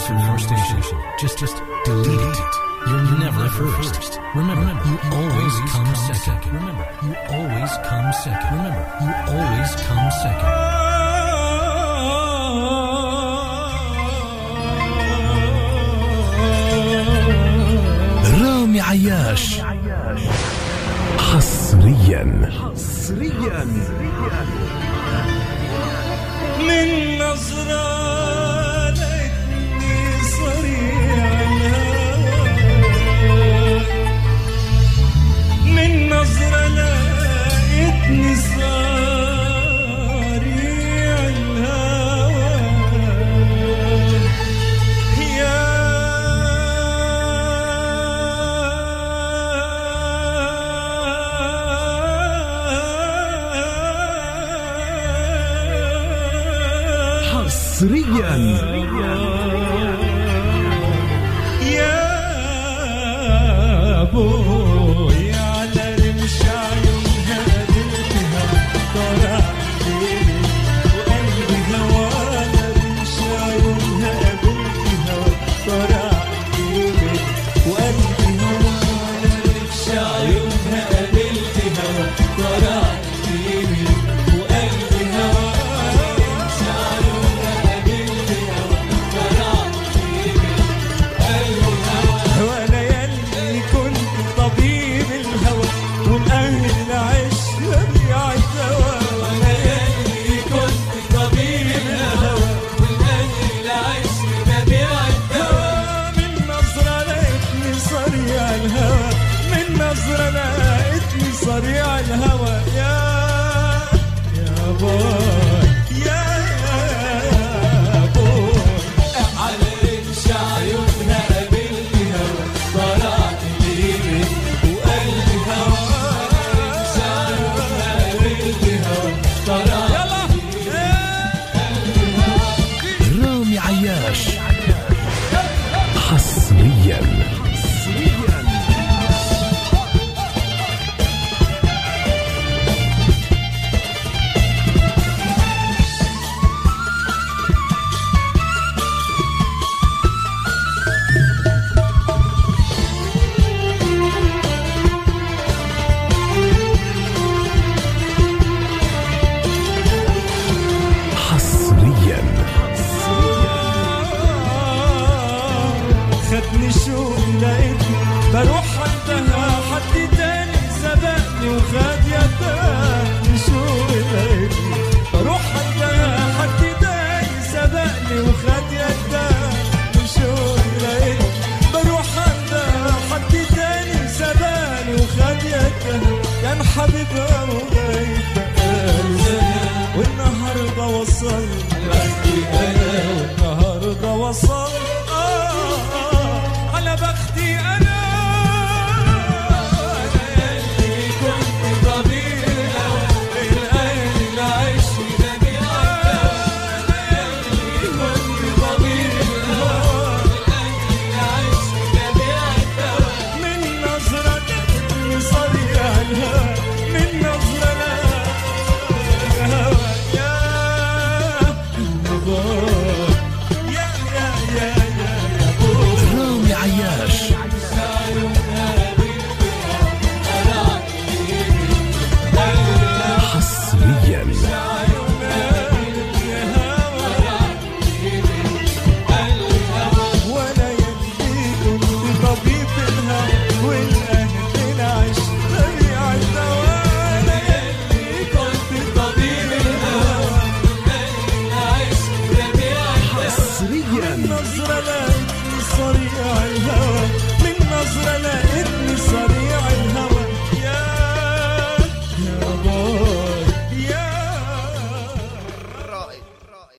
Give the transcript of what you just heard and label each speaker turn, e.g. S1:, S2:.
S1: cancel your station. Just delete it. You're never first. Remember, you always come second. Remember, you always come second. Remember, you always come second. رامي عياش حصريا
S2: من نظرة لقيتني صريعة، من نظرة لقيتني صريع الهوى، يا
S1: حصريا
S2: يا بوي على رمش عيونها قابلتها طلع ليلي وقلبي هوا، على رمش عيونها قابلتها طلع ليلي وقلبي هوا، على رمش عيونها قابلتها طلع ليلي وقلبي هوا، وانا يلي كنت طبيب الهوى والاهل العيش ربيع الدواء، وانا يلي كنت طبيب الهوى والاهل العيش ربيع الدواء، من نظرة لقيتني صريع الهوى، من نظرة لقيتني صريع الهوى، يا باي يا بوي على رمش عيونها قابلتها طلعت ليلي وقلبي هوا، رمش عيونها قابلتها طلعت ليلي.
S1: رامي عياش حصريا
S2: خدني شوق لقيتني بروح عندها، حد تاني سبقني وخد يدها، شوق لقيتني بروح عندها، حد تاني سبقني وخد يدها، شوق لقيتني بروح عندها، حد تاني سبقني وخد يدها، كان حبيبها وغايب بقاله، والنهارده وصل بختي انا، والنهارده وصل على بختي انا، انا يلي كنت طبيب الهوى الاهل العيش ربيع الدواء، انا يلي كنت طبيب الهوى الاهل العيش ربيع الدواء، من نظرة لقيتني صريع الهوى، من نظرة الهوى، يا
S1: رامي عياش